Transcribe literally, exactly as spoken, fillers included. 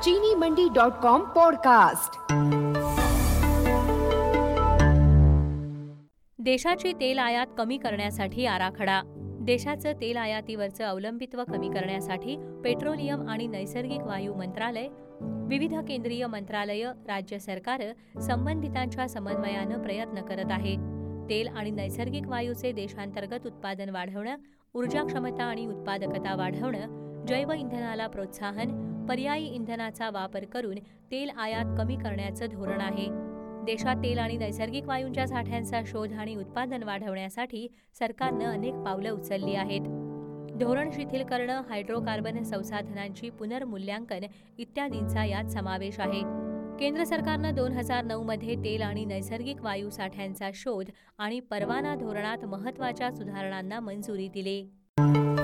चीनी मंडी dot com podcast. देशाची तेल आयात कमी करण्यासाठी आराखडा। देशाचं तेल आयातीवरचं अवलंबित्व कमी करण्यासाठी पेट्रोलियम आणि नैसर्गिक वायू मंत्रालय, विविध केंद्रीय मंत्रालय, राज्य सरकारं संबंधितांच्या समन्वयानं प्रयत्न करत आहे। तेल आणि नैसर्गिक वायूचे देशांतर्गत उत्पादन वाढवणं, ऊर्जा क्षमता आणि उत्पादकता वाढवणं, जैव इंधनाला प्रोत्साहन, पर्यायी इंधनाचा वापर करून तेल आयात कमी करण्याचं धोरण आहे। देशात तेल आणि नैसर्गिक वायूंच्या साठ्यांचा शोध आणि उत्पादन वाढवण्यासाठी सरकारनं अनेक पावलं उचलली आहेत। धोरण शिथिल करणं, हायड्रोकार्बन संसाधनांची पुनर्मूल्यांकन इत्यादींचा यात समावेश आहे। केंद्र सरकारनं दोन हजार नऊ मध्ये तेल आणि नैसर्गिक वायू साठ्यांचा शोध आणि परवाना धोरणात महत्त्वाच्या सुधारणांना मंजुरी दिली।